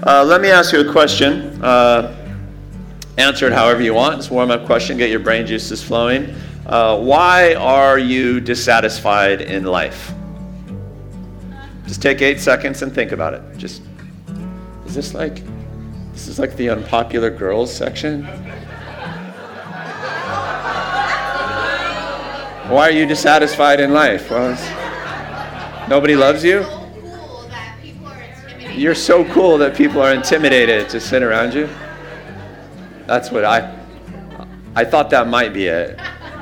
Let me ask you a question. Answer it however you want. It's a warm-up question. Get your brain juices flowing. Why are you dissatisfied in life? Just take 8 seconds and think about it. This is like the unpopular girls section. Why are you dissatisfied in life? Well, nobody loves you? You're so cool that people are intimidated to sit around you? That's what I thought that might be it.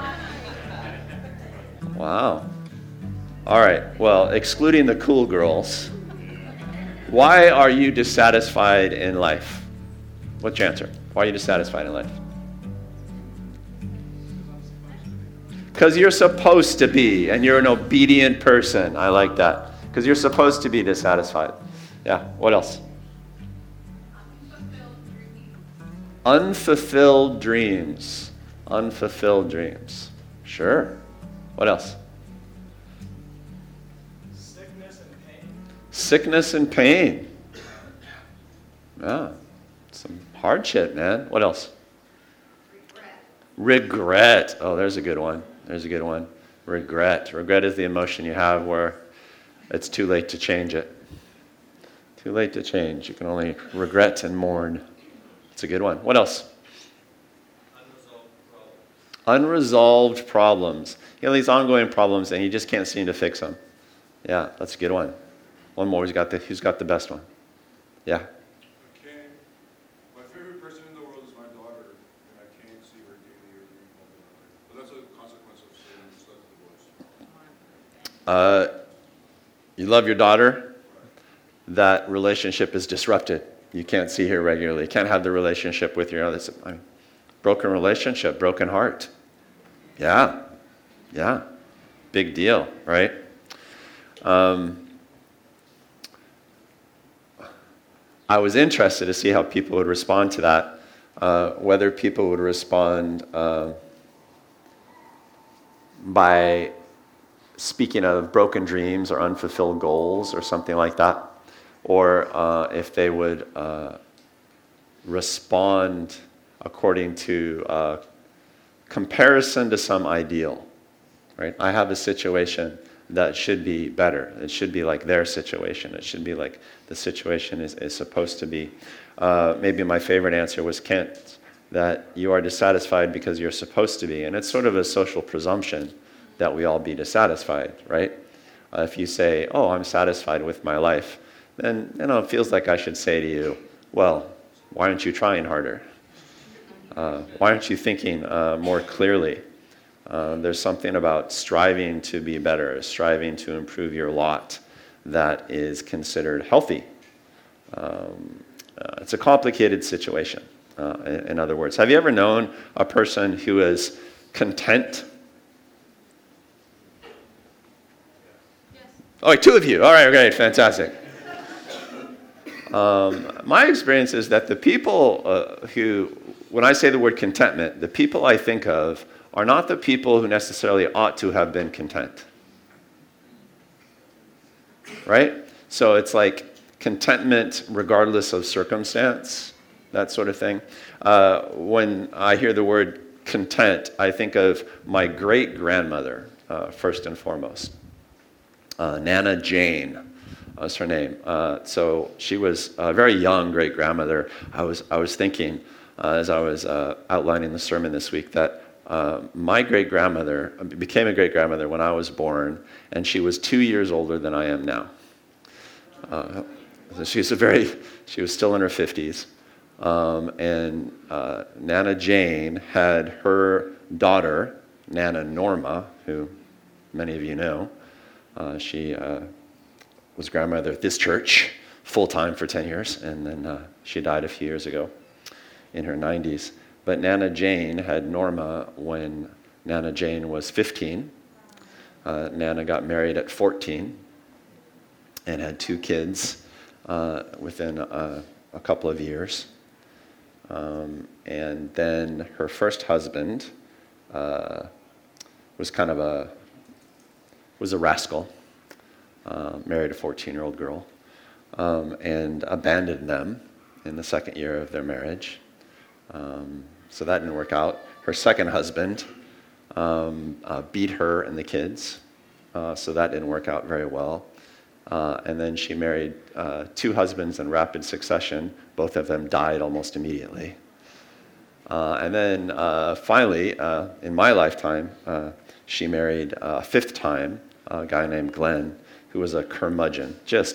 Wow. All right. Well, excluding the cool girls, why are you dissatisfied in life? What's your answer? Why are you dissatisfied in life? Because you're supposed to be, and you're an obedient person. I like that. Because you're supposed to be dissatisfied. Yeah, what else? Unfulfilled dreams. Unfulfilled dreams. Sure. What else? Sickness and pain. Sickness and pain. Yeah, some hardship, man. What else? Regret. Oh, there's a good one. Regret. Regret is the emotion you have where it's too late to change it. Too late to change. You can only regret and mourn. It's a good one. What else? Unresolved problems. You know, these ongoing problems and you just can't seem to fix them. Yeah, that's a good one. One more. Who's got the best one? Yeah. Okay. My favorite person in the world is my daughter, and I can't see her daily or dream of her. But that's a consequence of sin and divorce. You love your daughter. That relationship is disrupted. You can't see her regularly. You can't have the relationship with your other. Broken relationship, broken heart. Yeah. Big deal, right? I was interested to see how people would respond to that, whether people would respond by speaking of broken dreams or unfulfilled goals or something like that, or if they would respond according to comparison to some ideal, right? I have a situation that should be better. It should be like their situation. It should be like the situation is supposed to be. Maybe my favorite answer was Kent, that you are dissatisfied because you're supposed to be. And it's sort of a social presumption that we all be dissatisfied, right? If you say, oh, I'm satisfied with my life, then it feels like I should say to you, well, why aren't you trying harder? Why aren't you thinking more clearly? There's something about striving to be better, striving to improve your lot that is considered healthy. It's a complicated situation, in other words. Have you ever known a person who is content? Yes. Oh, two of you. All right, great, fantastic. My experience is that the people who, when I say the word contentment, the people I think of are not the people who necessarily ought to have been content. Right? So it's like contentment regardless of circumstance, that sort of thing. When I hear the word content, I think of my great-grandmother, first and foremost. Nana Jane was her name. So she was a very young great-grandmother. I was thinking, as I was outlining the sermon this week, that my great-grandmother became a great-grandmother when I was born, and she was 2 years older than I am now. So she was still in her 50s. And Nana Jane had her daughter, Nana Norma, who many of you know. She was grandmother at this church full-time for 10 years, and then she died a few years ago in her 90s. But Nana Jane had Norma when Nana Jane was 15. Nana got married at 14 and had 2 kids within a couple of years. And then her first husband was a rascal, married a 14-year-old girl, and abandoned them in the second year of their marriage. So that didn't work out. Her second husband beat her and the kids, so that didn't work out very well. And then she married two husbands in rapid succession. Both of them died almost immediately. And then finally, in my lifetime, she married a fifth time a guy named Glenn, who was a curmudgeon, just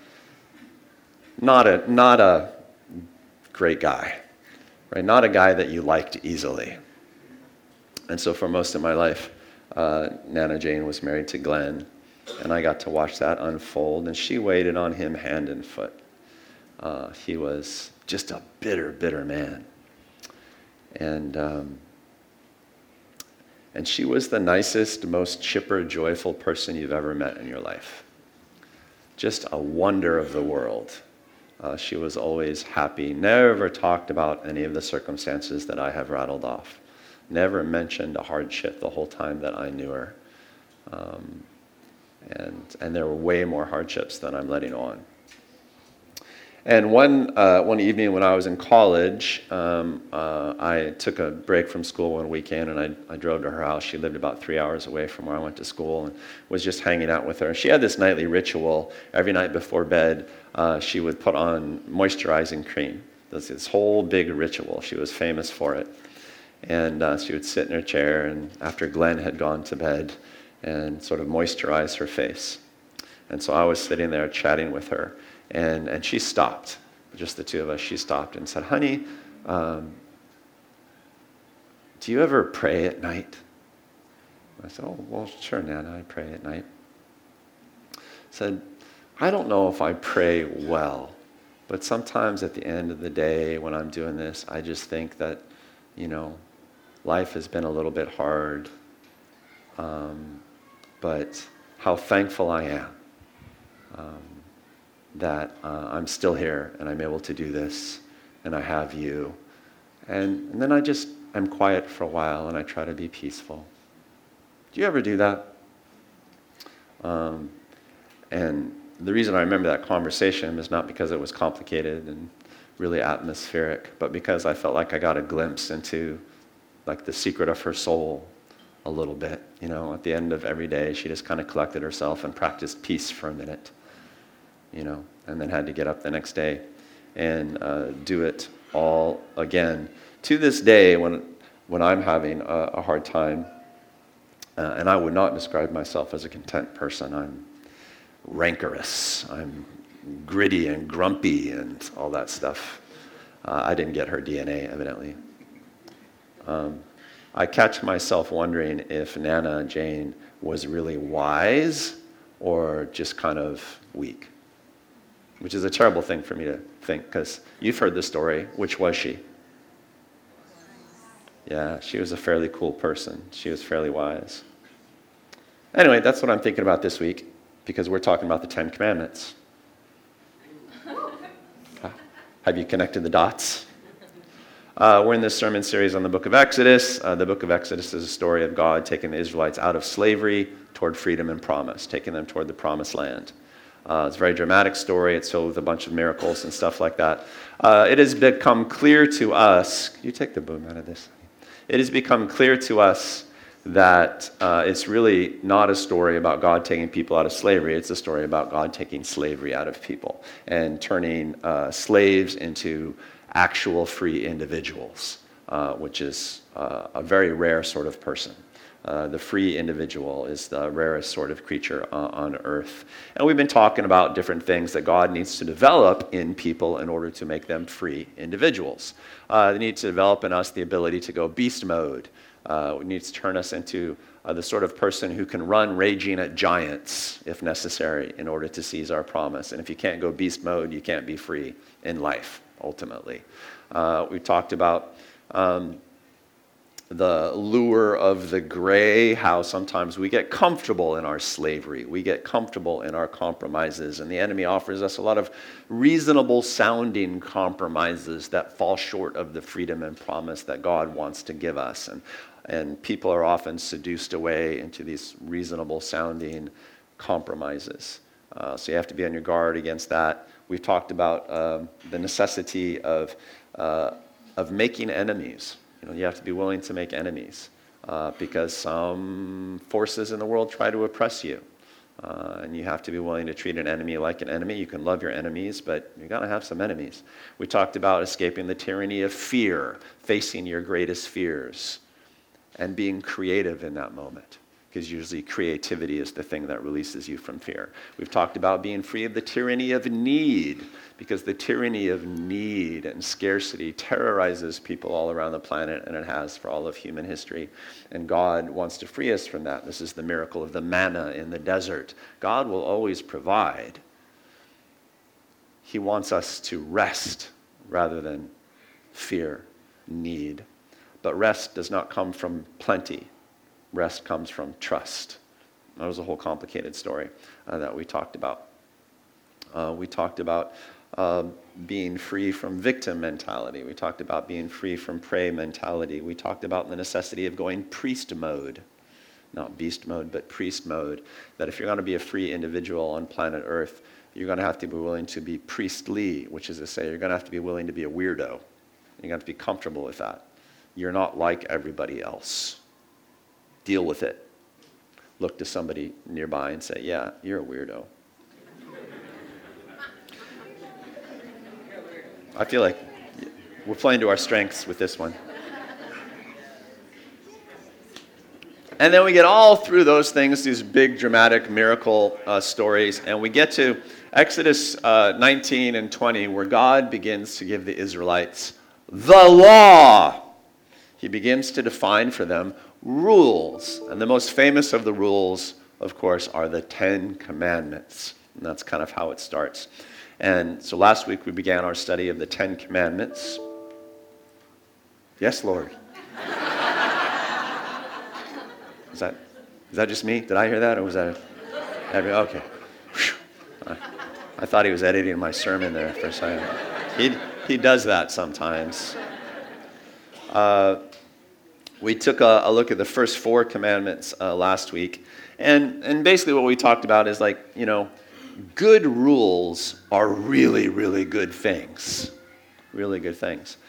not a great guy, right? Not a guy that you liked easily. And so for most of my life, Nana Jane was married to Glenn, and I got to watch that unfold, and she waited on him hand and foot. He was just a bitter, bitter man. And she was the nicest, most chipper, joyful person you've ever met in your life. Just a wonder of the world. She was always happy, never talked about any of the circumstances that I have rattled off. Never mentioned a hardship the whole time that I knew her. And there were way more hardships than I'm letting on. And one evening when I was in college, I took a break from school one weekend, and I drove to her house. She lived about 3 hours away from where I went to school, and was just hanging out with her. She had this nightly ritual. Every night before bed, she would put on moisturizing cream. This whole big ritual. She was famous for it. And she would sit in her chair, and after Glenn had gone to bed, and sort of moisturize her face. And so I was sitting there chatting with her. And she stopped, just the two of us. She stopped and said, "Honey, do you ever pray at night?" I said, "Oh, well, sure, Nana, I pray at night." I said, "I don't know if I pray well, but sometimes at the end of the day when I'm doing this, I just think that, life has been a little bit hard, but how thankful I am that I'm still here and I'm able to do this and I have you. And then I'm quiet for a while and I try to be peaceful." Do you ever do that? And the reason I remember that conversation is not because it was complicated and really atmospheric, but because I felt like I got a glimpse into like the secret of her soul a little bit. At the end of every day, she just kind of collected herself and practiced peace for a minute. And then had to get up the next day and do it all again. To this day, when I'm having a hard time, and I would not describe myself as a content person. I'm rancorous. I'm gritty and grumpy and all that stuff. I didn't get her DNA, evidently. I catch myself wondering if Nana Jane was really wise or just kind of weak. Which is a terrible thing for me to think, because you've heard the story. Which was she? Yeah, she was a fairly cool person. She was fairly wise. Anyway, that's what I'm thinking about this week, because we're talking about the Ten Commandments. Have you connected the dots? We're in this sermon series on the book of Exodus. The book of Exodus is a story of God taking the Israelites out of slavery toward freedom and promise, taking them toward the promised land. It's a very dramatic story. It's filled with a bunch of miracles and stuff like that. It has become clear to us. Can you take the boom out of this? It has become clear to us that it's really not a story about God taking people out of slavery. It's a story about God taking slavery out of people and turning slaves into actual free individuals, which is a very rare sort of person. The free individual is the rarest sort of creature on earth. And we've been talking about different things that God needs to develop in people in order to make them free individuals. They need to develop in us the ability to go beast mode. It needs to turn us into the sort of person who can run raging at giants, if necessary, in order to seize our promise. And if you can't go beast mode, you can't be free in life, ultimately. We talked about the lure of the gray, how sometimes we get comfortable in our slavery. We get comfortable in our compromises, and the enemy offers us a lot of reasonable sounding compromises that fall short of the freedom and promise that God wants to give us. And people are often seduced away into these reasonable sounding compromises. So you have to be on your guard against that. We've talked about the necessity of making enemies. You have to be willing to make enemies because some forces in the world try to oppress you. And you have to be willing to treat an enemy like an enemy. You can love your enemies, but you're going to have some enemies. We talked about escaping the tyranny of fear, facing your greatest fears, and being creative in that moment. Because usually creativity is the thing that releases you from fear. We've talked about being free of the tyranny of need, because the tyranny of need and scarcity terrorizes people all around the planet, and it has for all of human history. And God wants to free us from that. This is the miracle of the manna in the desert. God will always provide. He wants us to rest rather than fear, need. But rest does not come from plenty. Rest comes from trust. That was a whole complicated story that we talked about. We talked about being free from victim mentality. We talked about being free from prey mentality. We talked about the necessity of going priest mode. Not beast mode, but priest mode. That if you're going to be a free individual on planet Earth, you're going to have to be willing to be priestly, which is to say you're going to have to be willing to be a weirdo. You're going to have to be comfortable with that. You're not like everybody else. Deal with it. Look to somebody nearby and say, yeah, you're a weirdo. I feel like we're playing to our strengths with this one. And then we get all through those things, these big dramatic miracle stories, and we get to Exodus 19 and 20, where God begins to give the Israelites the law. He begins to define for them rules. And the most famous of the rules, of course, are the 10 Commandments. And that's kind of how it starts. And so last week we began our study of the 10 Commandments. Yes, Lord. Is that just me? Did I hear that? Or was that okay. I thought he was editing my sermon there for a second. He does that sometimes. We took a look at the first 4 commandments last week. And basically what we talked about is good rules are really, really good things. Really good things.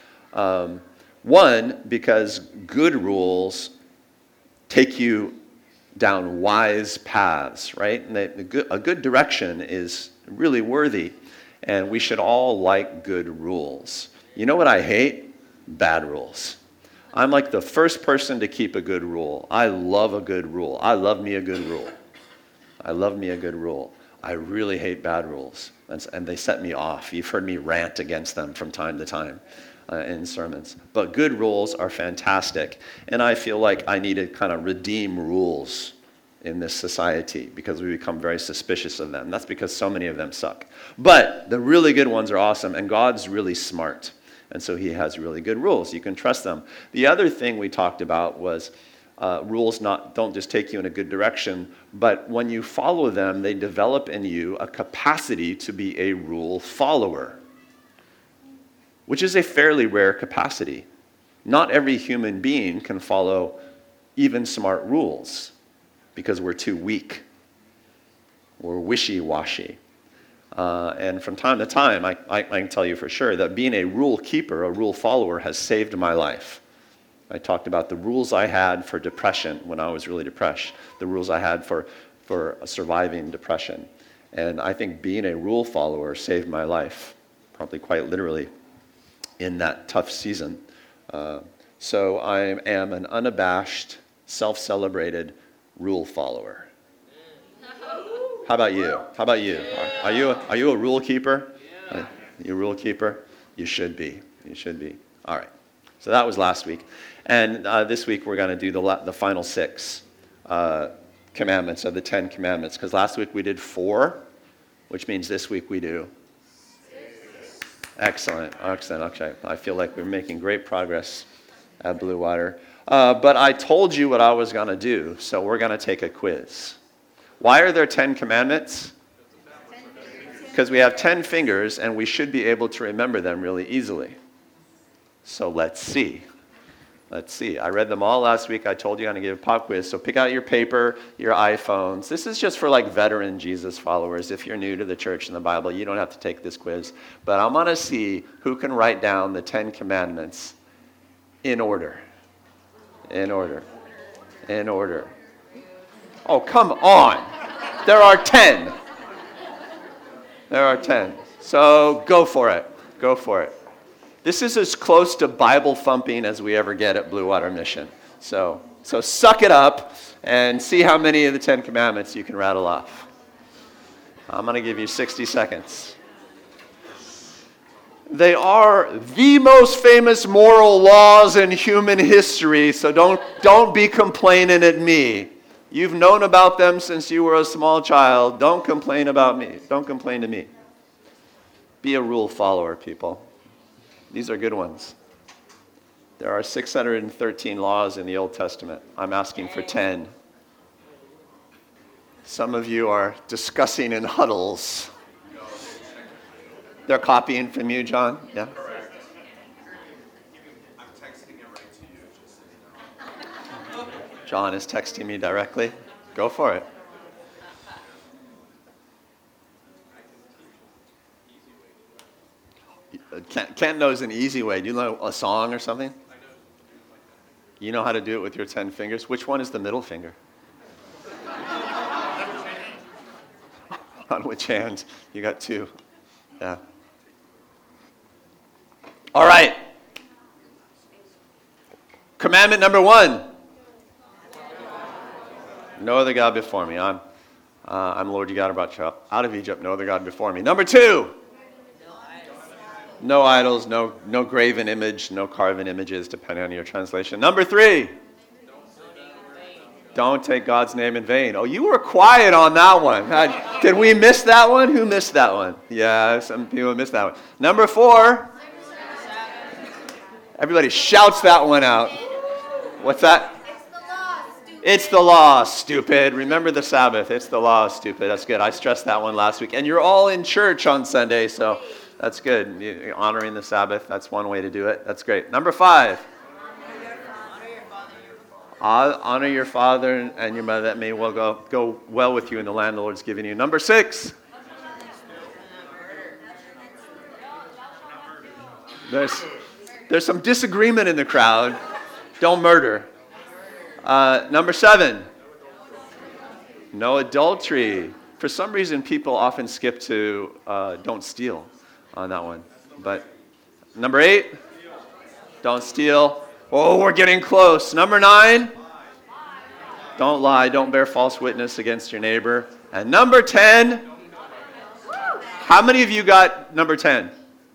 One, because good rules take you down wise paths, right? And a good direction is really worthy. And we should all like good rules. You know what I hate? Bad rules. I'm like the first person to keep a good rule. I love a good rule. I love me a good rule. I love me a good rule. I really hate bad rules, and they set me off. You've heard me rant against them from time to time in sermons. But good rules are fantastic, and I feel like I need to kind of redeem rules in this society because we become very suspicious of them. That's because so many of them suck. But the really good ones are awesome, and God's really smart, and so he has really good rules. You can trust them. The other thing we talked about was rules don't just take you in a good direction, but when you follow them, they develop in you a capacity to be a rule follower, which is a fairly rare capacity. Not every human being can follow even smart rules because we're too weak. We're wishy-washy. And from time to time, I can tell you for sure that being a rule keeper, a rule follower, has saved my life. I talked about the rules I had for depression when I was really depressed, the rules I had for surviving depression. And I think being a rule follower saved my life, probably quite literally, in that tough season. So I am an unabashed, self-celebrated rule follower. How about you? How about you? Are you a rule keeper? Yeah. You a rule keeper? You should be. You should be. All right. So that was last week. And this week we're going to do the final 6 commandments of the 10 commandments. Because last week we did 4, which means this week we do 6. Excellent. Okay. I feel like we're making great progress at Blue Water. But I told you what I was going to do, so we're going to take a quiz. Why are there 10 commandments? Because we have 10 fingers, and we should be able to remember them really easily. So let's see. Let's see. I read them all last week. I told you I'm going to give a pop quiz. So pick out your paper, your iPhones. This is just for like veteran Jesus followers. If you're new to the church and the Bible, you don't have to take this quiz. But I'm going to see who can write down the 10 Commandments in order. In order. In order. Oh, come on. There are 10. There are 10. So go for it. Go for it. This is as close to Bible thumping as we ever get at Blue Water Mission. So suck it up and see how many of the 10 Commandments you can rattle off. I'm going to give you 60 seconds. They are the most famous moral laws in human history, so don't be complaining at me. You've known about them since you were a small child. Don't complain about me. Don't complain to me. Be a rule follower, people. These are good ones. There are 613 laws in the Old Testament. I'm asking for 10. Some of you are discussing in huddles. They're copying from you, John? Yeah? I'm texting it right to you, just so you know. John is texting me directly. Go for it. Kent knows an easy way. Do you know a song or something? You know how to do it with your 10 fingers? Which one is the middle finger? On which hand? You got 2. Yeah. All right. Commandment number 1. No other God before me. I'm Lord, you God, brought you out of Egypt. No other God before me. Number 2. No idols, no graven image, no carven images, depending on your translation. Number 3. Don't take God's name in vain. Oh, you were quiet on that one. Did we miss that one? Who missed that one? Yeah, some people missed that one. Number 4. Everybody shouts that one out. What's that? It's the law, stupid. Remember the Sabbath. It's the law, stupid. That's good. I stressed that one last week. And you're all in church on Sunday, so that's good. You're honoring the Sabbath. That's one way to do it. That's great. Number 5. Honor your father and your mother, that may well go well with you in the land the Lord's given you. Number 6. There's some disagreement in the crowd. Don't murder. Number 7. No adultery. For some reason, people often skip to don't steal on that one. But number 8. Don't steal. Oh, we're getting close. Number 9. Don't lie. Don't bear false witness against your neighbor. And number 10. How many of you got number 10?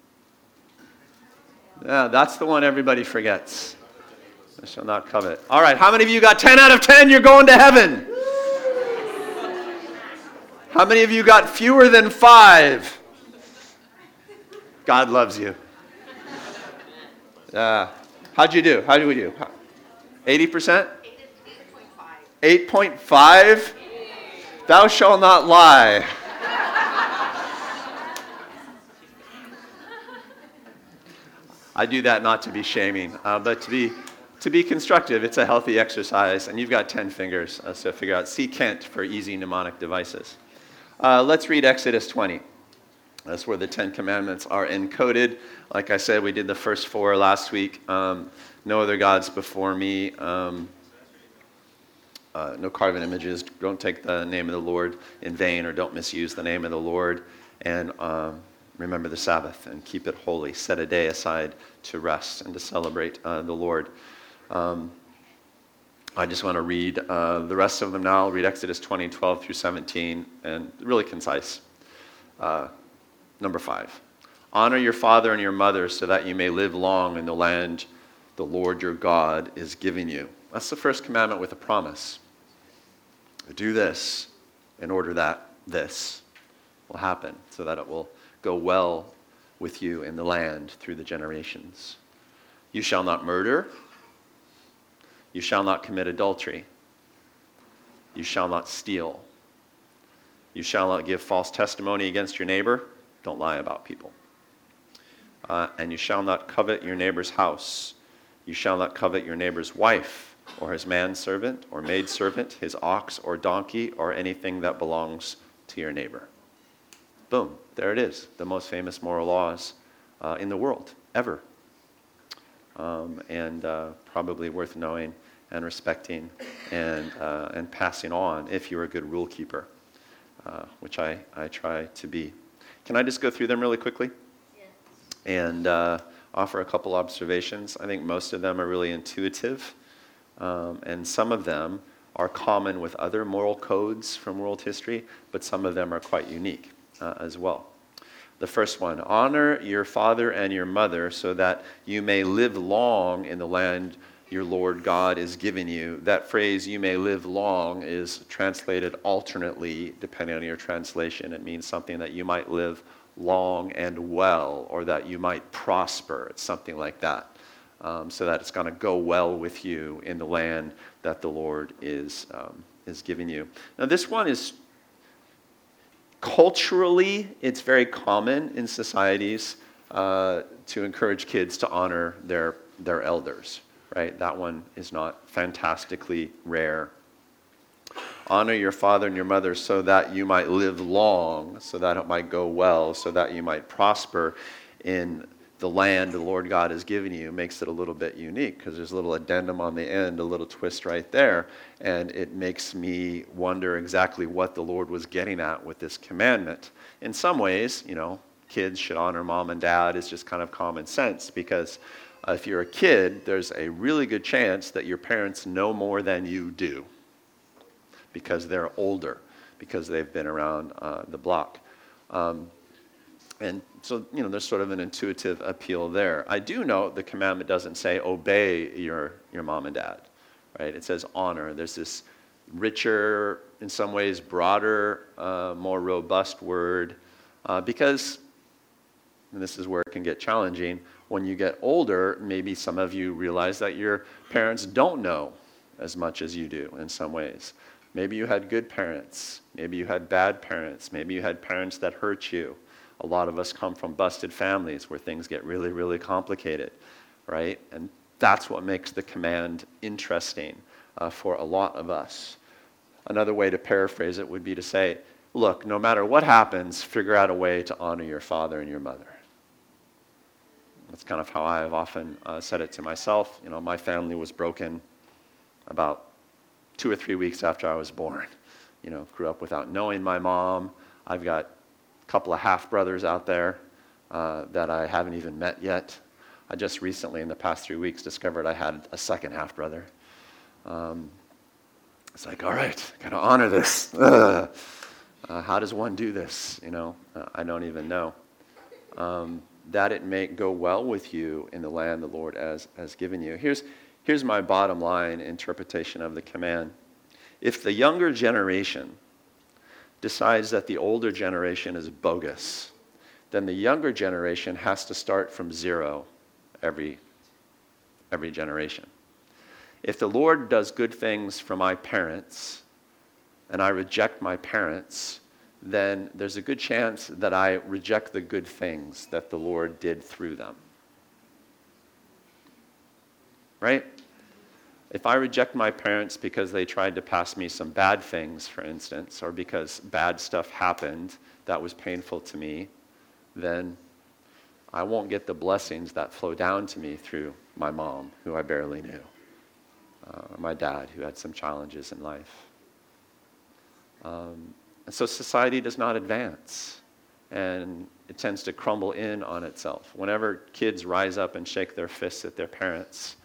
Yeah, that's the one everybody forgets. I shall not covet. All right, how many of you got 10 out of 10? You're going to heaven. How many of you got fewer than 5? God loves you. How'd you do? How did we do? 80%? 8.5? Thou shalt not lie. I do that not to be shaming, but to be constructive. It's a healthy exercise, and you've got 10 fingers, so figure out. See Kent for easy mnemonic devices. Let's read Exodus 20. That's where the 10 Commandments are encoded. Like I said, we did the first 4 last week. No other gods before me. No carven images. Don't take the name of the Lord in vain, or don't misuse the name of the Lord. And remember the Sabbath and keep it holy. Set a day aside to rest and to celebrate the Lord. I just want to read the rest of them now. I'll read Exodus 20, 12 through 17, and really concise. Number 5. Honor your father and your mother so that you may live long in the land the Lord your God is giving you. That's the first commandment with a promise. Do this in order that this will happen, so that it will go well with you in the land through the generations. You shall not murder. You shall not commit adultery. You shall not steal. You shall not give false testimony against your neighbor. Don't lie about people. And you shall not covet your neighbor's house. You shall not covet your neighbor's wife, or his manservant, or maidservant, his ox or donkey, or anything that belongs to your neighbor. Boom, there it is, the most famous moral laws in the world, ever. And probably worth knowing and respecting and passing on if you're a good rule keeper, which I try to be. Can I just go through them really quickly? Yes. And offer a couple observations. I think most of them are really intuitive, and some of them are common with other moral codes from world history, but some of them are quite unique as well. The first one, honor your father and your mother so that you may live long in the land your Lord God is giving you. That phrase, you may live long, is translated alternately depending on your translation. It means something that you might live long and well, or that you might prosper. It's something like that. So that it's going to go well with you in the land that the Lord is giving you. Now this one is culturally, it's very common in societies to encourage kids to honor their elders, right? That one is not fantastically rare. Honor your father and your mother so that you might live long, so that it might go well, so that you might prosper in the land the Lord God has given you. Makes it a little bit unique because there's a little addendum on the end, a little twist right there, and it makes me wonder exactly what the Lord was getting at with this commandment. In some ways, kids should honor mom and dad. It's just kind of common sense because if you're a kid, there's a really good chance that your parents know more than you do because they're older, because they've been around the block. And so, there's sort of an intuitive appeal there. I do know the commandment doesn't say obey your mom and dad, right? It says honor. There's this richer, in some ways broader, more robust word because, and this is where it can get challenging, when you get older, maybe some of you realize that your parents don't know as much as you do in some ways. Maybe you had good parents. Maybe you had bad parents. Maybe you had parents that hurt you. A lot of us come from busted families where things get really, really complicated, right? And that's what makes the command interesting for a lot of us. Another way to paraphrase it would be to say, look, no matter what happens, figure out a way to honor your father and your mother. That's kind of how I've often said it to myself. My family was broken about 2 or 3 weeks after I was born. Grew up without knowing my mom. I've got a couple of half-brothers out there that I haven't even met yet. I just recently, in the past 3 weeks, discovered I had a second half-brother. It's like, all right, got to honor this. How does one do this? I don't even know. That it may go well with you in the land the Lord has given you. Here's my bottom line interpretation of the command. If the younger generation decides that the older generation is bogus, then the younger generation has to start from zero every generation. If the Lord does good things for my parents and I reject my parents, then there's a good chance that I reject the good things that the Lord did through them. Right? If I reject my parents because they tried to pass me some bad things, for instance, or because bad stuff happened that was painful to me, then I won't get the blessings that flow down to me through my mom, who I barely knew, or my dad, who had some challenges in life. And so society does not advance, and it tends to crumble in on itself. Whenever kids rise up and shake their fists at their parents,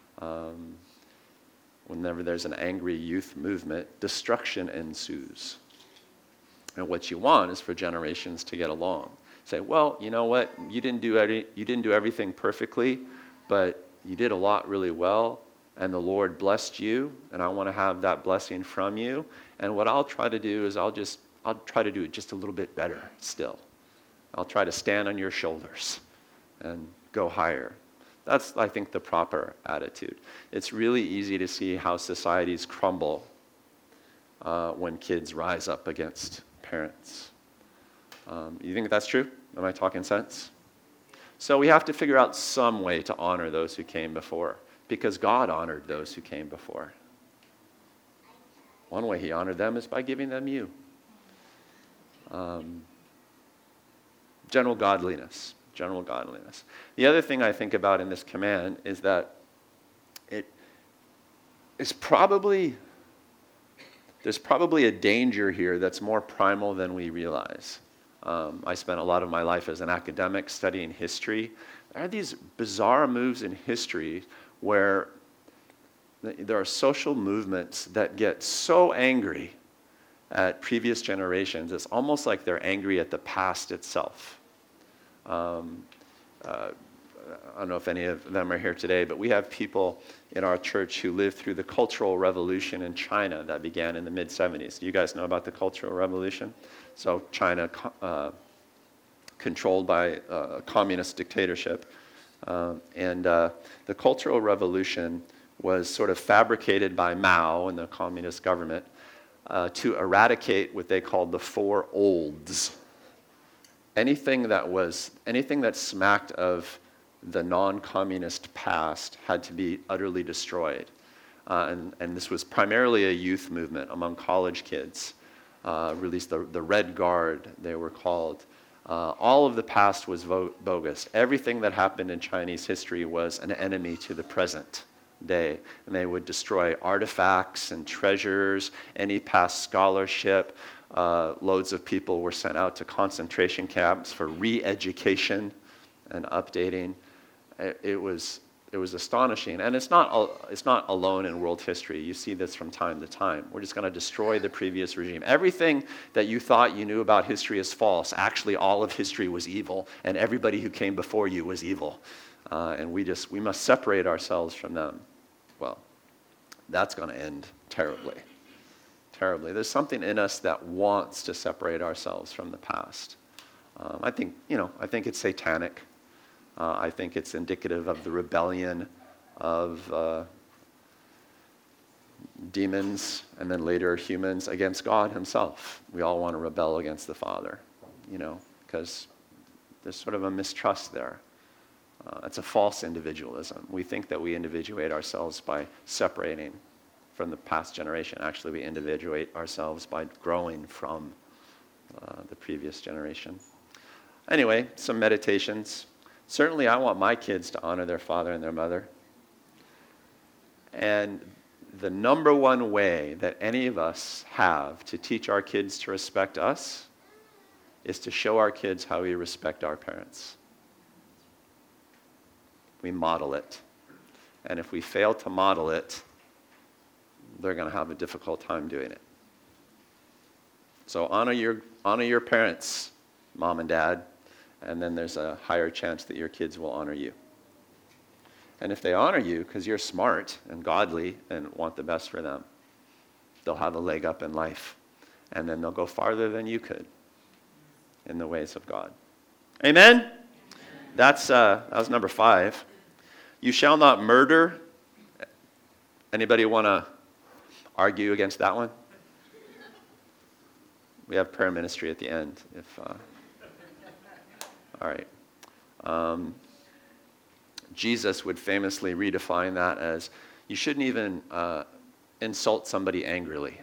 whenever there's an angry youth movement, destruction ensues. And what you want is for generations to get along. Say, well, you know what? You didn't do everything perfectly, but you did a lot really well, and the Lord blessed you, and I want to have that blessing from you. And what I'll try to do is I'll try to do it just a little bit better still. I'll try to stand on your shoulders and go higher. That's, I think, the proper attitude. It's really easy to see how societies crumble when kids rise up against parents. You think that's true? Am I talking sense? So we have to figure out some way to honor those who came before. Because God honored those who came before. One way he honored them is by giving them you. General godliness. General godliness. The other thing I think about in this command is that it is there's probably a danger here that's more primal than we realize. I spent a lot of my life as an academic studying history. There are these bizarre moves in history where there are social movements that get so angry at previous generations, it's almost like they're angry at the past itself. I don't know if any of them are here today, but we have people in our church who lived through the Cultural Revolution in China that began in the mid-'70s. Do you guys know about the Cultural Revolution? So China, controlled by a communist dictatorship. The Cultural Revolution was sort of fabricated by Mao and the communist government to eradicate what they called the four olds. Anything that smacked of the non-communist past had to be utterly destroyed. And this was primarily a youth movement among college kids. Released the Red Guard, they were called. All of the past was bogus. Everything that happened in Chinese history was an enemy to the present day. And they would destroy artifacts and treasures, any past scholarship. Loads of people were sent out to concentration camps for re-education and updating. It was astonishing, and it's not alone in world history. You see this from time to time. We're just going to destroy the previous regime. Everything that you thought you knew about history is false. Actually, all of history was evil, and everybody who came before you was evil. And we must separate ourselves from them. Well, that's going to end terribly. Terribly. There's something in us that wants to separate ourselves from the past. I think it's satanic. I think it's indicative of the rebellion of demons and then later humans against God himself. We all want to rebel against the Father, because there's sort of a mistrust there. It's a false individualism. We think that we individuate ourselves by separating from the past generation. Actually, we individuate ourselves by growing from the previous generation. Anyway, some meditations. Certainly, I want my kids to honor their father and their mother. And the number one way that any of us have to teach our kids to respect us is to show our kids how we respect our parents. We model it. And if we fail to model it, they're going to have a difficult time doing it. So honor your parents, mom and dad, and then there's a higher chance that your kids will honor you. And if they honor you because you're smart and godly and want the best for them, they'll have a leg up in life. And then they'll go farther than you could in the ways of God. Amen? That was number 5. You shall not murder. Anybody want to argue against that one? We have prayer ministry at the end. All right. Jesus would famously redefine that as you shouldn't even insult somebody angrily.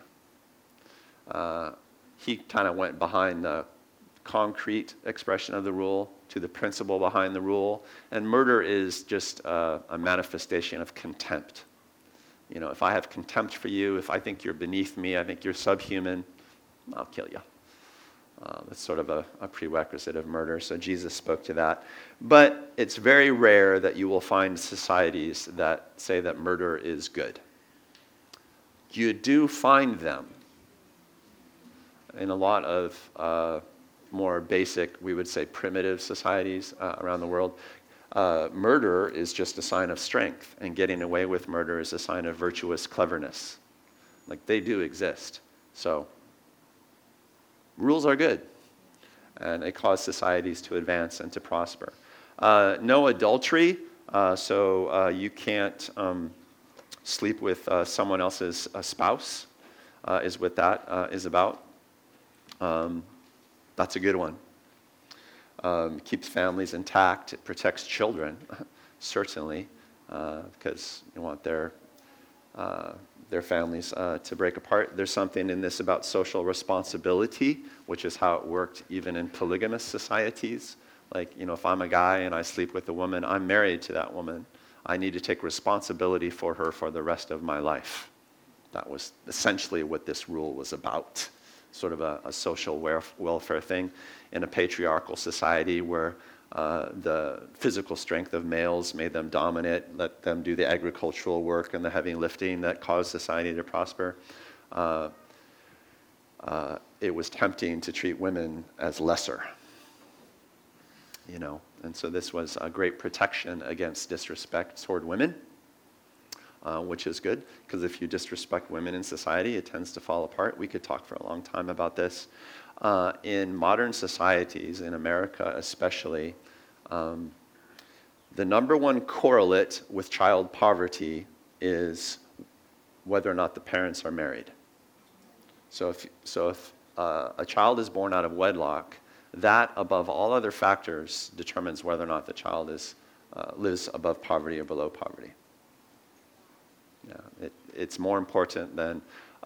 He kind of went behind the concrete expression of the rule to the principle behind the rule. And murder is just a manifestation of contempt. If I have contempt for you, if I think you're beneath me, I think you're subhuman, I'll kill you. That's sort of a prerequisite of murder, so Jesus spoke to that. But it's very rare that you will find societies that say that murder is good. You do find them in a lot of more basic, we would say primitive societies around the world. Murder is just a sign of strength, and getting away with murder is a sign of virtuous cleverness. Like, they do exist. So rules are good, and they cause societies to advance and to prosper. No adultery, so you can't sleep with someone else's spouse, is what that is about. That's a good one. Keeps families intact. It protects children, certainly. because you want their families to break apart. There's something in this about social responsibility, which is how it worked even in polygamous societies. Like, if I'm a guy and I sleep with a woman, I'm married to that woman. I need to take responsibility for her for the rest of my life. That was essentially what this rule was about, sort of a social welfare thing in a patriarchal society where the physical strength of males made them dominant, let them do the agricultural work and the heavy lifting that caused society to prosper. It was tempting to treat women as lesser, and so this was a great protection against disrespect toward women, which is good, because if you disrespect women in society, it tends to fall apart. We could talk for a long time about this. In modern societies, in America especially, the number one correlate with child poverty is whether or not the parents are married. So if a child is born out of wedlock, that, above all other factors, determines whether or not the child lives above poverty or below poverty. Yeah, it's more important than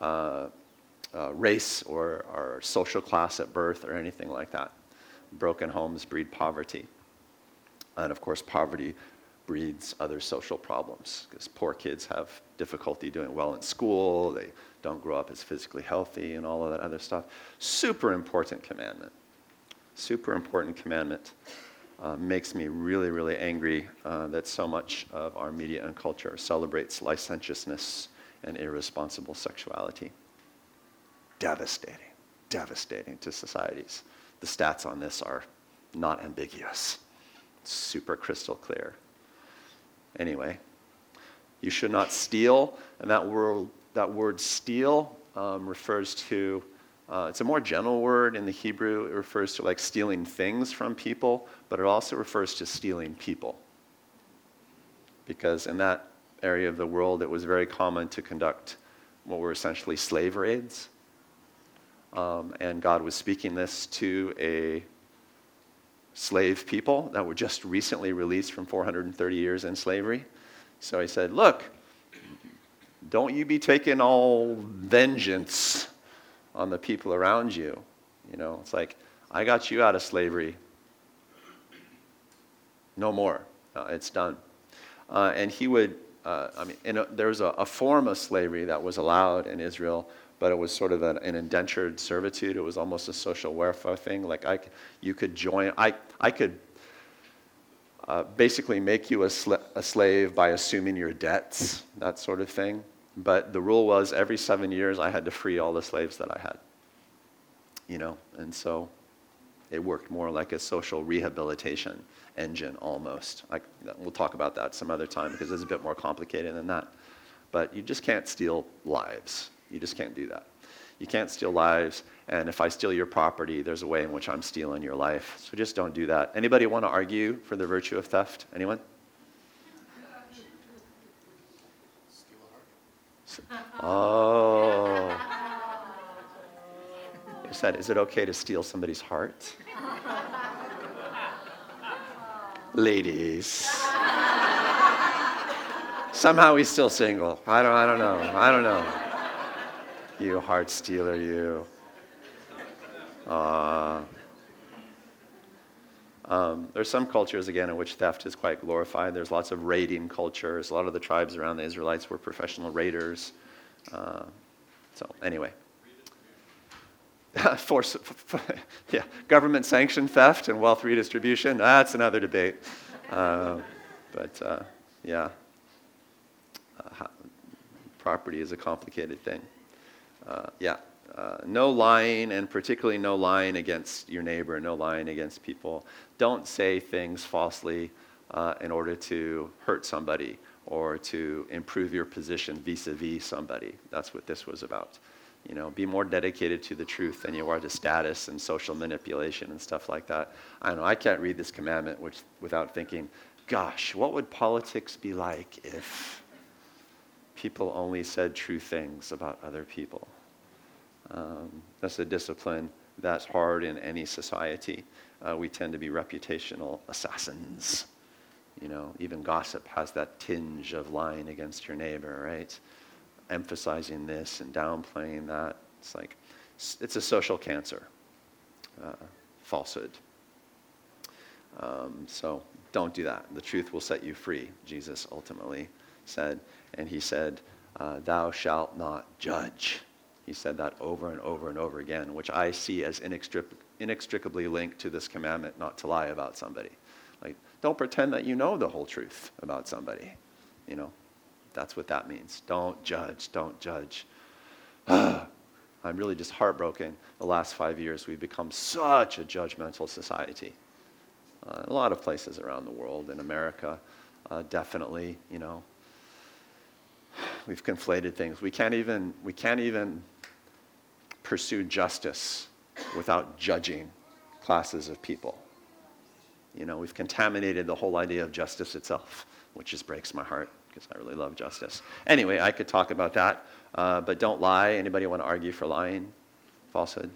race or social class at birth or anything like that. Broken homes breed poverty. And of course, poverty breeds other social problems, because poor kids have difficulty doing well in school, they don't grow up as physically healthy, and all of that other stuff. Super important commandment. Super important commandment. Makes me really, really angry that so much of our media and culture celebrates licentiousness and irresponsible sexuality. Devastating to societies. The stats on this are not ambiguous. Super crystal clear. Anyway, you should not steal, and that word steal refers to, it's a more general word in the Hebrew. It refers to like stealing things from people, but it also refers to stealing people. Because in that area of the world, it was very common to conduct what were essentially slave raids. And God was speaking this to a slave people that were just recently released from 430 years in slavery. So he said, look, don't you be taking all vengeance on the people around you. It's like, I got you out of slavery. No more. It's done. And he would, there was a form of slavery that was allowed in Israel, but it was sort of an indentured servitude. It was almost a social welfare thing. Like you could join, I could basically make you a slave by assuming your debts, that sort of thing. But the rule was every 7 years I had to free all the slaves that I had. And so it worked more like a social rehabilitation engine almost. We'll talk about that some other time because it's a bit more complicated than that. But you just can't steal lives. You just can't do that. You can't steal lives, and if I steal your property, there's a way in which I'm stealing your life. So just don't do that. Anybody want to argue for the virtue of theft? Anyone? Oh. You said, is it okay to steal somebody's heart? Ladies. Somehow he's still single. I don't know. You heart stealer, you. There's some cultures, again, in which theft is quite glorified. There's lots of raiding cultures. A lot of the tribes around the Israelites were professional raiders. So anyway. Government sanctioned theft and wealth redistribution, that's another debate. Property is a complicated thing. No lying, and particularly no lying against your neighbor, no lying against people. Don't say things falsely in order to hurt somebody or to improve your position vis-a-vis somebody. That's what this was about. Be more dedicated to the truth than you are to status and social manipulation and stuff like that. I don't know, I can't read this commandment without thinking, gosh, what would politics be like if people only said true things about other people? That's a discipline that's hard in any society. We tend to be reputational assassins. Even gossip has that tinge of lying against your neighbor, right? Emphasizing this and downplaying that. It's a social cancer, falsehood. So don't do that. The truth will set you free, Jesus ultimately said. And he said, thou shalt not judge. He said that over and over and over again, which I see as inextricably linked to this commandment not to lie about somebody. Don't pretend that you know the whole truth about somebody. That's what that means. Don't judge. Don't judge. I'm really just heartbroken. The last 5 years, we've become such a judgmental society. A lot of places around the world, in America, definitely, we've conflated things. We can't even pursue justice without judging classes of people. We've contaminated the whole idea of justice itself, which just breaks my heart because I really love justice. Anyway, I could talk about that, but don't lie. Anybody want to argue for lying? Falsehood?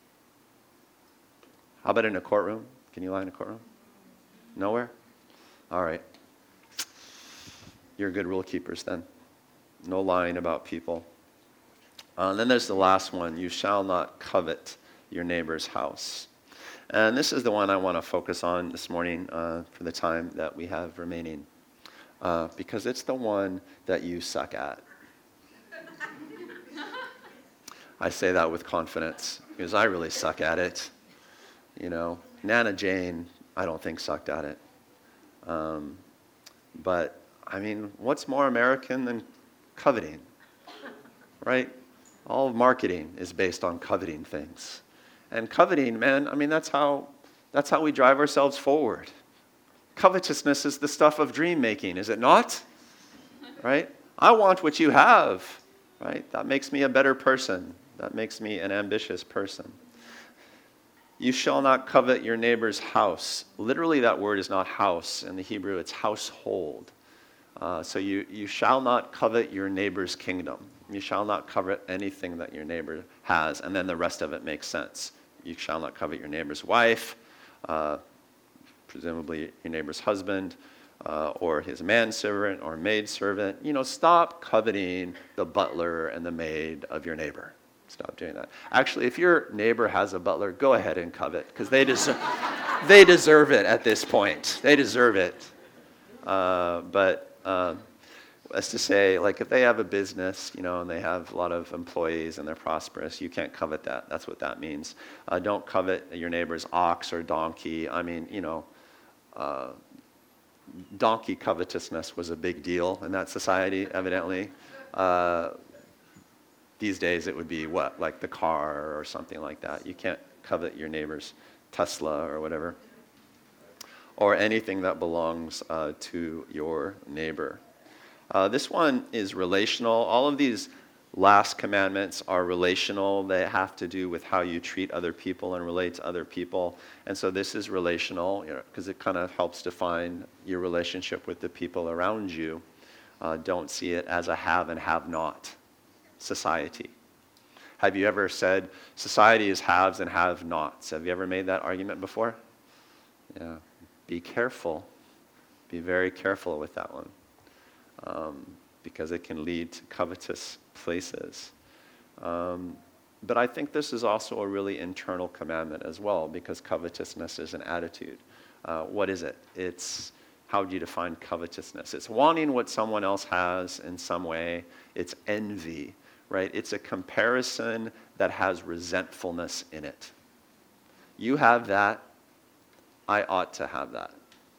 How about in a courtroom? Can you lie in a courtroom? Nowhere? All right. You're good rule keepers then. No lying about people. Then there's the last one. You shall not covet your neighbor's house. And this is the one I want to focus on this morning for the time that we have remaining. Because it's the one that you suck at. I say that with confidence because I really suck at it. Nana Jane, I don't think sucked at it. But, what's more American than coveting? Right? All of marketing is based on coveting things. And coveting, man, that's how we drive ourselves forward. Covetousness is the stuff of dream making, is it not? Right? I want what you have. Right? That makes me a better person. That makes me an ambitious person. You shall not covet your neighbor's house. Literally, that word is not house. In the Hebrew, it's household. So you shall not covet your neighbor's kingdom. You shall not covet anything that your neighbor has. And then the rest of it makes sense. You shall not covet your neighbor's wife, presumably your neighbor's husband, or his manservant or maidservant. Stop coveting the butler and the maid of your neighbor. Stop doing that. Actually, if your neighbor has a butler, go ahead and covet, because they deserve it at this point. They deserve it. But as to say, if they have a business, and they have a lot of employees and they're prosperous, you can't covet that. That's what that means. Don't covet your neighbor's ox or donkey. Donkey covetousness was a big deal in that society, evidently. These days it would be what? Like the car or something like that. You can't covet your neighbor's Tesla or whatever. Or anything that belongs to your neighbor. This one is relational. All of these last commandments are relational. They have to do with how you treat other people and relate to other people. And so this is relational, because it kind of helps define your relationship with the people around you. Don't see it as a have and have not society. Have you ever said society is haves and have nots? Have you ever made that argument before? Yeah. Be careful. Be very careful with that one. Because it can lead to covetous places. But I think this is also a really internal commandment as well, because covetousness is an attitude. What is it? It's, how do you define covetousness? It's wanting what someone else has in some way. It's envy, right? It's a comparison that has resentfulness in it. You have that. I ought to have that.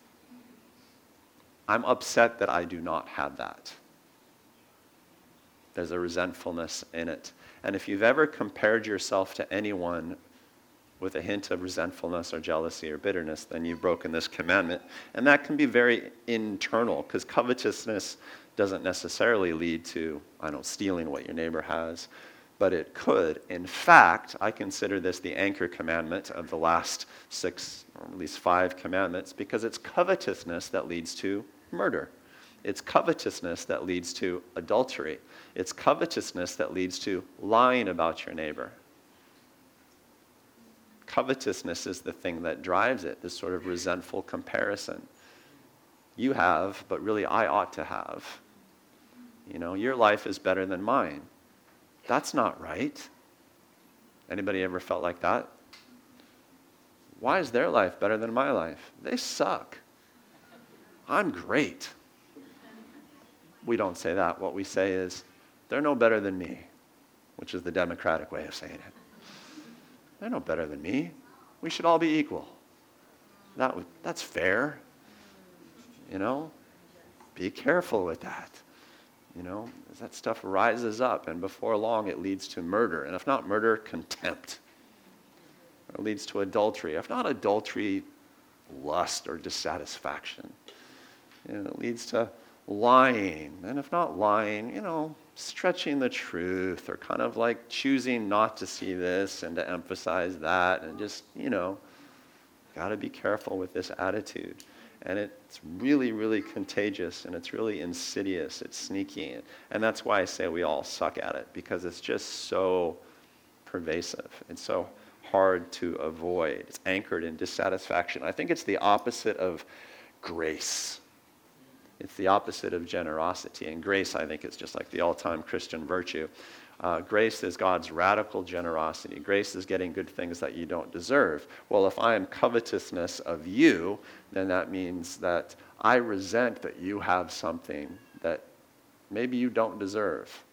I'm upset that I do not have that. There's a resentfulness in it. And if you've ever compared yourself to anyone with a hint of resentfulness or jealousy or bitterness, then you've broken this commandment. And that can be very internal, because covetousness doesn't necessarily lead to, stealing what your neighbor has, but it could. In fact, I consider this the anchor commandment of the last 6, or at least 5 commandments, because it's covetousness that leads to murder. It's covetousness that leads to adultery. It's covetousness that leads to lying about your neighbor. Covetousness is the thing that drives it, this sort of resentful comparison. you have, but really I ought to have. You know, your life is better than mine. That's not right. Anybody ever felt like that? Why is their life better than my life? They suck. I'm great. We don't say that. What we say is, they're no better than me, which is the democratic way of saying it. They're no better than me. We should all be equal. That's fair. You know? Be careful with that. You know, as that stuff rises up, and before long it leads to murder. And if not murder, contempt. Or it leads to adultery. If not adultery, lust or dissatisfaction. You know, it leads to lying. And if not lying, you know, stretching the truth, or kind of like choosing not to see this and to emphasize that, and just, you know, got to be careful with this attitude. And it's really, really contagious, and it's really insidious. It's sneaky. And that's why I say we all suck at it, because it's just so pervasive. It's so hard to avoid. It's anchored in dissatisfaction. I think it's the opposite of grace. It's the opposite of generosity. And grace, I think, is just like the all-time Christian virtue. Grace is God's radical generosity. Grace is getting good things that you don't deserve. Well, if I am covetousness of you, then that means that I resent that you have something that maybe you don't deserve.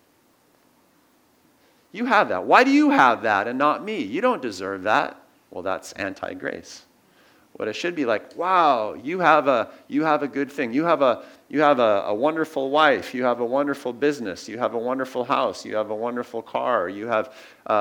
You have that. Why do you have that and not me? You don't deserve that. Well, that's anti-grace. What it should be like, wow, you have a good thing. You have a wonderful wife. You have a wonderful business. You have a wonderful house. You have a wonderful car. You have,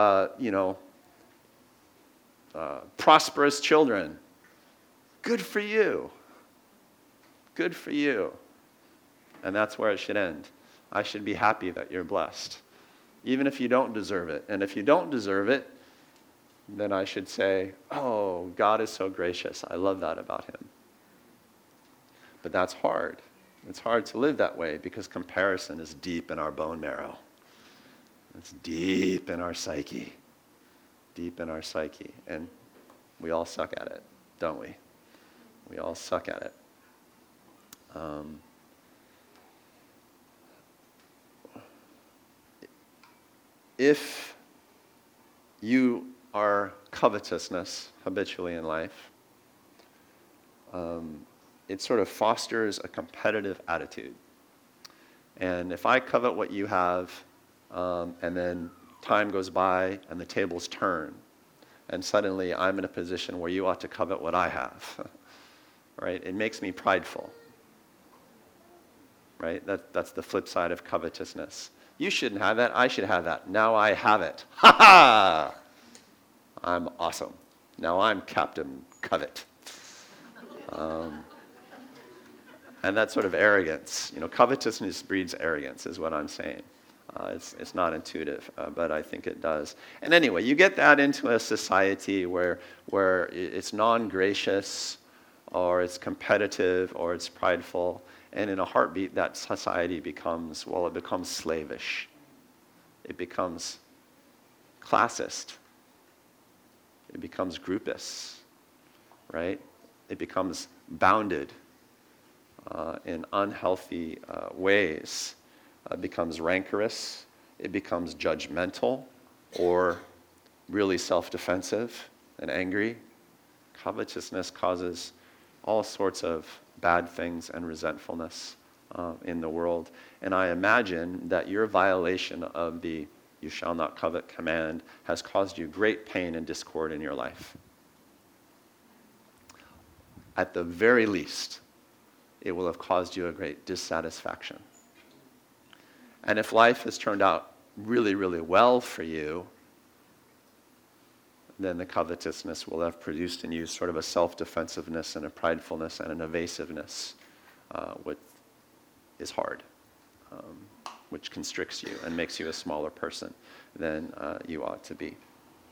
prosperous children. Good for you. Good for you. And that's where it should end. I should be happy that you're blessed, even if you don't deserve it. And if you don't deserve it, then I should say, oh, God is so gracious. I love that about him. But that's hard. It's hard to live that way because comparison is deep in our bone marrow. It's deep in our psyche. Deep in our psyche. And we all suck at it, don't we? We all suck at it. If you are covetousness habitually in life, it sort of fosters a competitive attitude. And if I covet what you have, and then time goes by and the tables turn, and suddenly I'm in a position where you ought to covet what I have, right? It makes me prideful, right? That's the flip side of covetousness. You shouldn't have that. I should have that. Now I have it. Ha ha! I'm awesome. Now I'm Captain Covet. And that sort of arrogance, you know, covetousness breeds arrogance is what I'm saying. It's not intuitive, but I think it does. And anyway, you get that into a society where it's non-gracious, or it's competitive, or it's prideful, and in a heartbeat, that society becomes slavish. It becomes classist. It becomes groupist, right? It becomes bounded in unhealthy ways. It becomes rancorous. It becomes judgmental or really self-defensive and angry. Covetousness causes all sorts of bad things and resentfulness in the world. And I imagine that your violation of the "you shall not covet" command has caused you great pain and discord in your life. At the very least, it will have caused you a great dissatisfaction. And if life has turned out really, really well for you, then the covetousness will have produced in you sort of a self-defensiveness and a pridefulness and an evasiveness, which is hard, which constricts you and makes you a smaller person than you ought to be.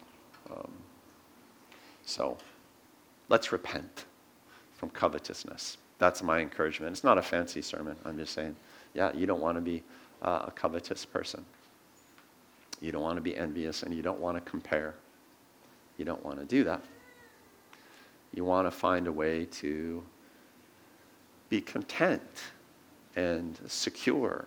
So let's repent from covetousness. That's my encouragement. It's not a fancy sermon. I'm just saying, yeah, you don't want to be a covetous person. You don't want to be envious, and you don't want to compare. You don't want to do that. You want to find a way to be content and secure.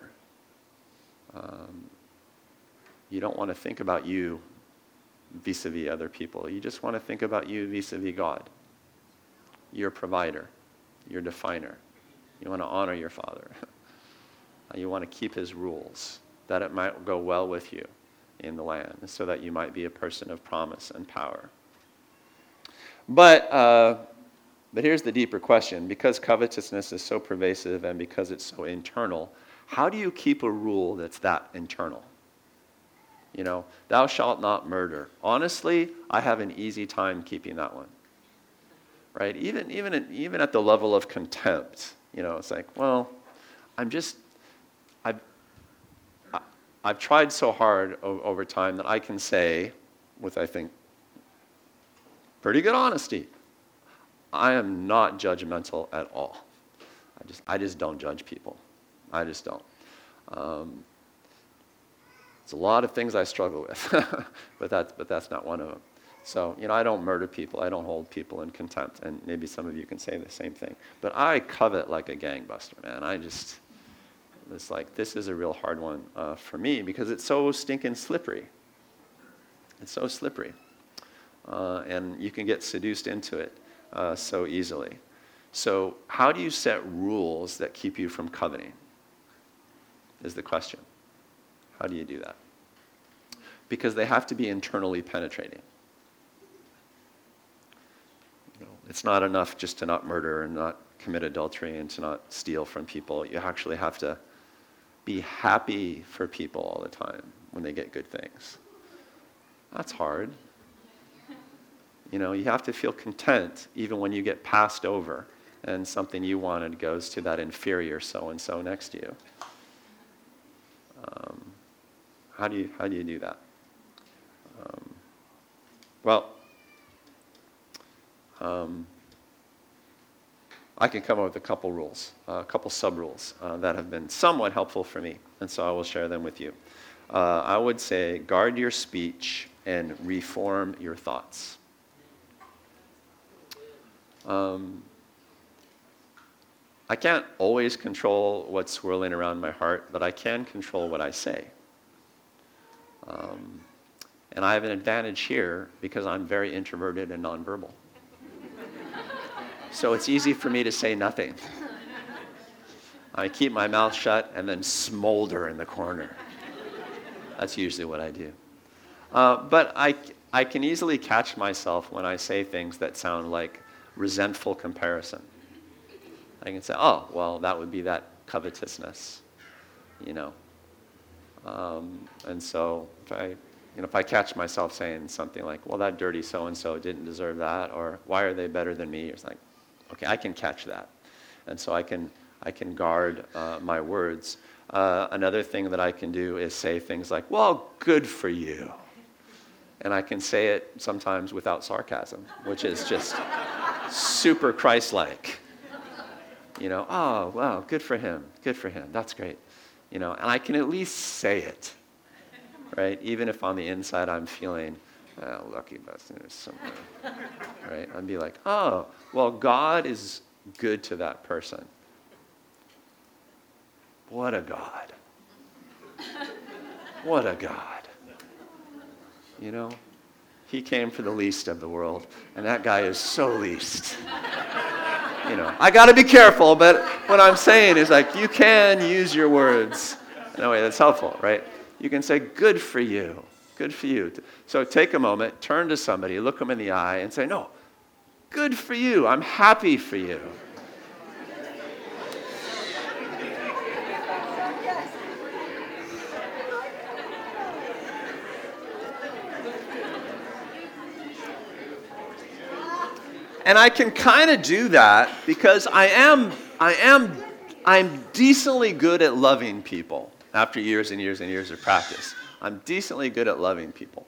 You don't want to think about you vis-a-vis other people. You just want to think about you vis-a-vis God, your provider, your definer. You want to honor your Father. You want to keep his rules, that it might go well with you in the land, so that you might be a person of promise and power. But here's the deeper question. Because covetousness is so pervasive and because it's so internal, how do you keep a rule that's that internal? You know, thou shalt not murder. Honestly, I have an easy time keeping that one. Right? Even at the level of contempt, you know, it's like, well, I've tried so hard over time that I can say, with I think pretty good honesty, I am not judgmental at all. I just don't judge people. I just don't. It's a lot of things I struggle with, but that's not one of them. So, you know, I don't murder people. I don't hold people in contempt, and maybe some of you can say the same thing. But I covet like a gangbuster, man. It's like, this is a real hard one for me because it's so stinking slippery. It's so slippery. And you can get seduced into it so easily. So how do you set rules that keep you from coveting is the question. How do you do that? Because they have to be internally penetrating. You know, it's not enough just to not murder and not commit adultery and to not steal from people. You actually have to be happy for people all the time when they get good things. That's hard. You know, you have to feel content even when you get passed over and something you wanted goes to that inferior so-and-so next to you. How do you do that? I can come up with a couple rules, a couple sub-rules that have been somewhat helpful for me, and so I will share them with you. I would say guard your speech and reform your thoughts. I can't always control what's swirling around my heart, but I can control what I say. And I have an advantage here because I'm very introverted and nonverbal. So it's easy for me to say nothing. I keep my mouth shut and then smolder in the corner. That's usually what I do. But I can easily catch myself when I say things that sound like resentful comparison. I can say, oh, well, that would be that covetousness, you know. And so if I catch myself saying something like, well, that dirty so-and-so didn't deserve that, or why are they better than me? It's like, okay, I can catch that. And so I can guard my words. Another thing that I can do is say things like, well, good for you. And I can say it sometimes without sarcasm, which is just super Christ-like. You know, oh, wow, good for him, that's great. You know, and I can at least say it, right? Even if on the inside I'm feeling, oh, lucky bastard, something, right? I'd be like, oh, well, God is good to that person. What a God. What a God. You know, he came for the least of the world, and that guy is so least. You know, I got to be careful, but what I'm saying is like, you can use your words in a way that's helpful, right? You can say, good for you, good for you. So take a moment, turn to somebody, look them in the eye, and say, no, good for you, I'm happy for you. And I can kind of do that because I'm decently good at loving people after years and years and years of practice. I'm decently good at loving people.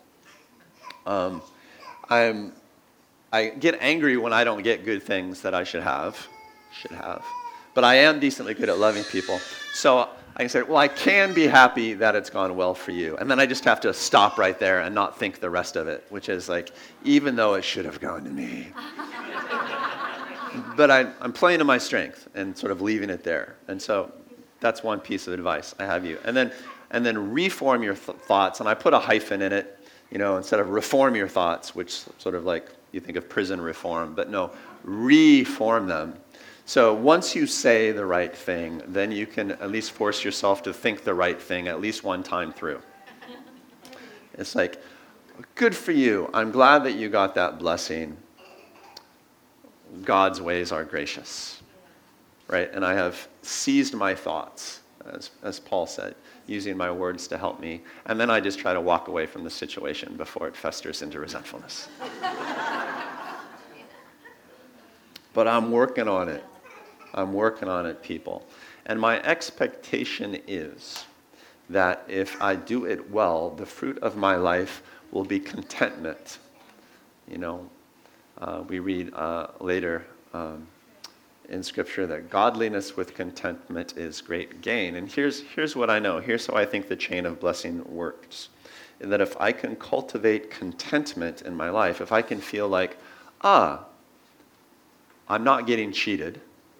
I get angry when I don't get good things that I should have. But I am decently good at loving people. So I can say, well, I can be happy that it's gone well for you. And then I just have to stop right there and not think the rest of it, which is like, even though it should have gone to me. But I'm playing to my strength and sort of leaving it there. And so that's one piece of advice I have you. And then reform your thoughts. And I put a hyphen in it, instead of reform your thoughts, which sort of like you think of prison reform. But no, reform them. So once you say the right thing, then you can at least force yourself to think the right thing at least one time through. It's like, good for you. I'm glad that you got that blessing. God's ways are gracious, right? And I have seized my thoughts, as Paul said, using my words to help me. And then I just try to walk away from the situation before it festers into resentfulness. But I'm working on it. I'm working on it, people. And my expectation is that if I do it well, the fruit of my life will be contentment. We read later in Scripture that godliness with contentment is great gain. And here's what I know. Here's how I think the chain of blessing works. And that if I can cultivate contentment in my life, if I can feel like, I'm not getting cheated,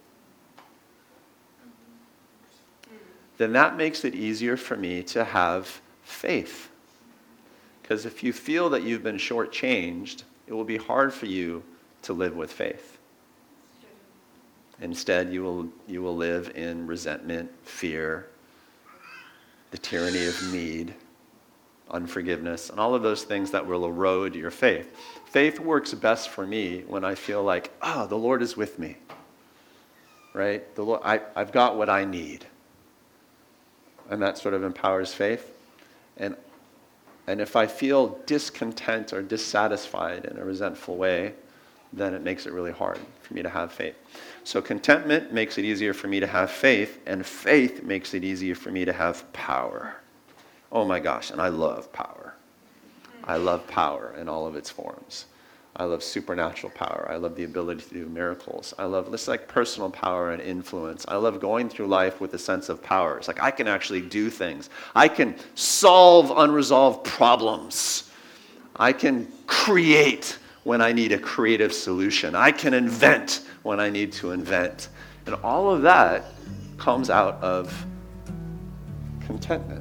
then that makes it easier for me to have faith. Because if you feel that you've been shortchanged, it will be hard for you to live with faith. Instead, you will live in resentment, fear, the tyranny of need, unforgiveness, and all of those things that will erode your faith. Faith works best for me when I feel like, the Lord is with me, right? The Lord, I've got what I need. And that sort of empowers faith. And if I feel discontent or dissatisfied in a resentful way, then it makes it really hard for me to have faith. So contentment makes it easier for me to have faith, and faith makes it easier for me to have power. Oh my gosh, and I love power. I love power in all of its forms. I love supernatural power. I love the ability to do miracles. I love this like personal power and influence. I love going through life with a sense of power. It's like I can actually do things. I can solve unresolved problems. I can create when I need a creative solution. I can invent when I need to invent. And all of that comes out of contentment.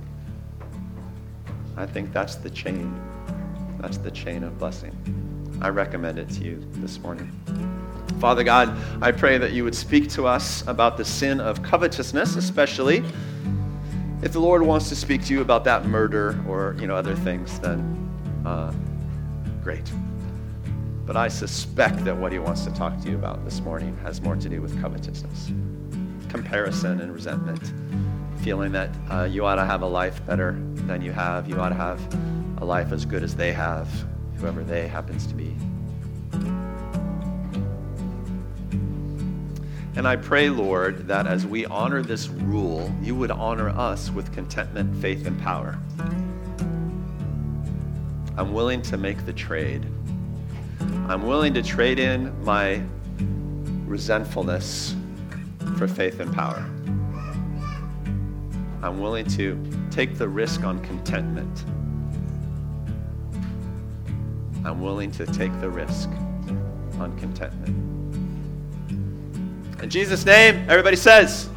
I think that's the chain. That's the chain of blessing. I recommend it to you this morning. Father God, I pray that you would speak to us about the sin of covetousness, especially. If the Lord wants to speak to you about that murder or other things, then great. But I suspect that what he wants to talk to you about this morning has more to do with covetousness, comparison and resentment, feeling that you ought to have a life better than you have. You ought to have a life as good as they have, whoever they happens to be. And I pray, Lord, that as we honor this rule, you would honor us with contentment, faith, and power. I'm willing to make the trade. I'm willing to trade in my resentfulness for faith and power. I'm willing to take the risk on contentment. I'm willing to take the risk on contentment. In Jesus' name, everybody says,